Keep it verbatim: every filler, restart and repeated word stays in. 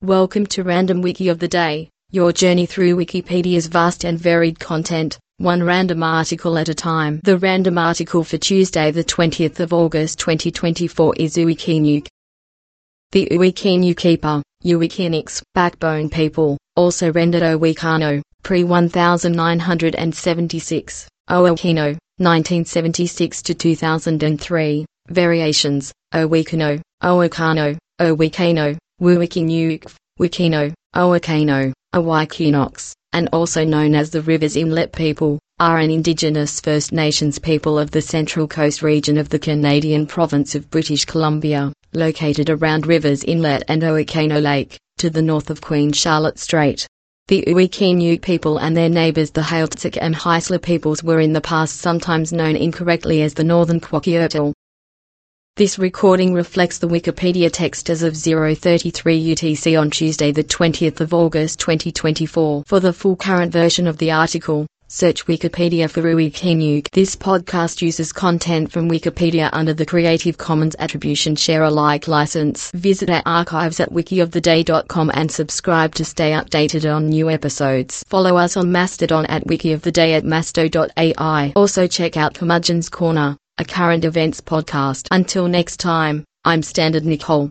Welcome to Random Wiki of the Day, your journey through Wikipedia's vast and varied content, one random article at a time. The random article for Tuesday the twentieth of August twenty twenty-four is Uwikiinuk. The Uwikiinukipa, Uwikinix, backbone people, also rendered Owikano, pre nineteen seventy-six, Owokino, nineteen seventy-six to two thousand three, variations, Owikano, Owokano, Owikano, Wuwikiinuk, Wikino, Owokano, Owikinox, and also known as the Rivers Inlet people, are an Indigenous First Nations people of the Central Coast region of the Canadian province of British Columbia, located around Rivers Inlet and Owikano Lake, to the north of Queen Charlotte Strait. The Uwikiinuk people and their neighbours the Hailtsuk and Haisla peoples were in the past sometimes known incorrectly as the Northern Kwakiutl. This recording reflects the Wikipedia text as of zero thirty-three U T C on Tuesday the twentieth of August twenty twenty-four. For the full current version of the article, search Wikipedia for Uwikiinuk. This podcast uses content from Wikipedia under the Creative Commons Attribution Share Alike license. Visit our archives at wiki of the day dot com and subscribe to stay updated on new episodes. Follow us on Mastodon at wikioftheday at masto dot A I. Also check out Curmudgeon's Corner, a current events podcast. Until next time, I'm Standard Nicole.